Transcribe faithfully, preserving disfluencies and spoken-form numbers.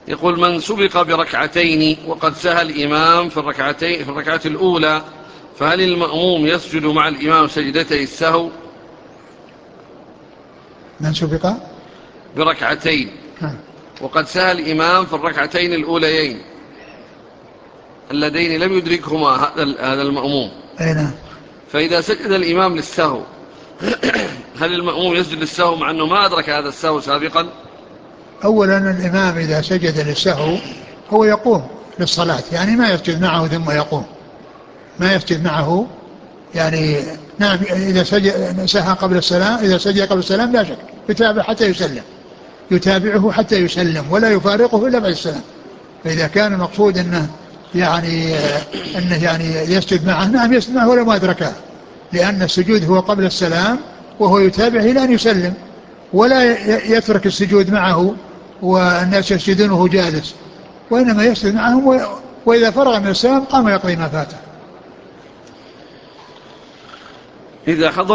يقول: من سبق بركعتين وقد سهى الإمام في الركعتين في الركعة الأولى، فهل المأموم يسجد مع الإمام سجدتي السهو؟ من سبق بركعتين وقد سهى الإمام في الركعتين الأوليين اللذين لم يدركهما هذا المأموم، أين؟ فإذا سجد الإمام للسهو هل المأموم يسجد للسهو مع أنه ما أدرك هذا السهو سابقا؟ أولا الإمام إذا سجد للسهو هو يقوم للصلاة، يعني ما يسجد معه ثم يقوم، ما يسجد معه يعني. نعم، إذا سجد سهى قبل السلام، إذا سجد قبل السلام لا شك يتابع حتى يسلم، يتابعه حتى يسلم ولا يفارقه إلا بعد السلام. فإذا كان المقصود أنه يعني أنه يعني يسجد معه، نعم يسجد معه ولا ما أدركه، لأن السجود هو قبل السلام وهو يتابع إلى أن يسلم، ولا يترك السجود معه والناس يسجدون وهو جالس، وإنما يسجد معهم، وإذا فرغ من السلام قام يقضي ما فاته. إذا حضر